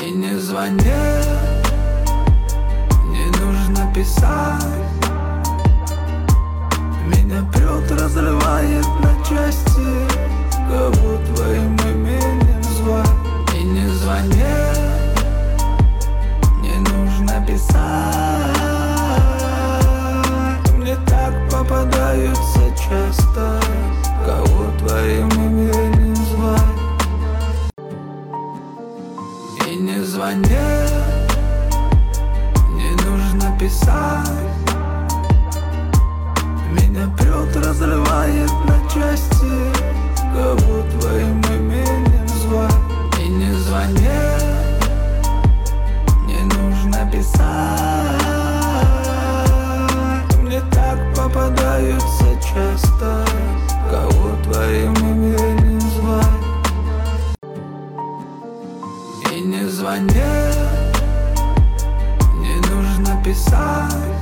И не звони, не нужно писать. Меня прет, разрывает на части. Кого твоим именем звать? И не звони, не нужно писать. Мне так попадаются часто. Кого твоим именем звать? И не звони, не нужно писать. Меня прет, разрывает на части. Кого твоим именем звать? И не звони, не нужно писать. Мне так попадаются часто. Кого твоим именем звать? И не звони, не нужно писать.